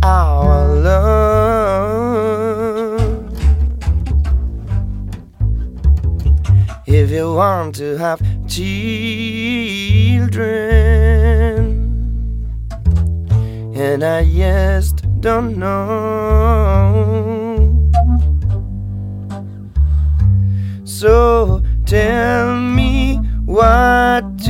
our love. If you want to have children, and I just don't know. So tell me what